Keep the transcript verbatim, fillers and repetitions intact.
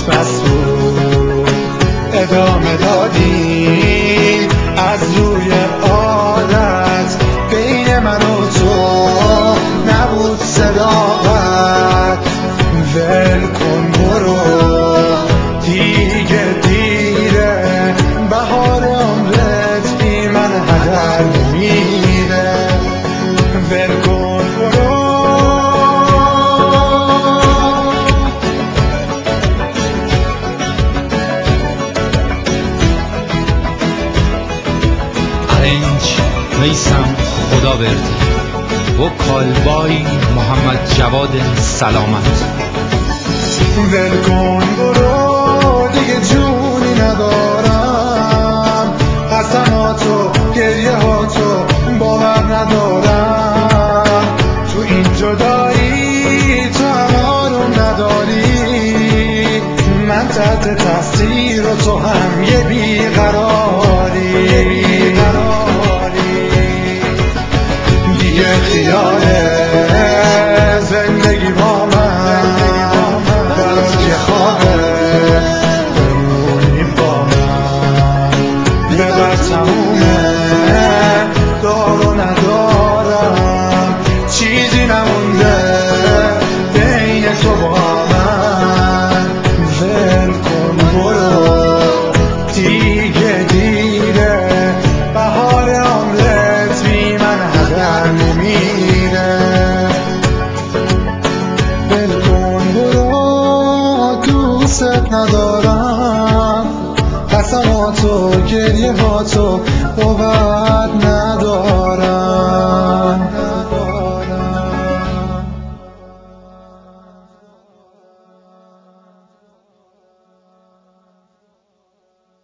بس بود ادامه دادی از روی عادت بین من و تو نبود صداقت ول کن برو دیگه دیره بهار عمرت بی من هدر نمیره ول کن برو ارنج میسم خداوردی وکالبای محمد جواد سلامت ول کن برو دیگه جونی ندارم قسماتو گریه هاتو باور ندارم تو این جدایی تو هم آروم نداری من تحت تاثیر و تو هم یه بیقراری دیگه خیاله زندگی با من برات یه خوابه بمونی با من ببر تمومه دارو ندارم چیزی نمونده بین تو با من ول کن برو دیگه دیره بهار عمرت بی من هدر نمیره ول کن برو دوست ندارم قسماتو گریه هاتو باور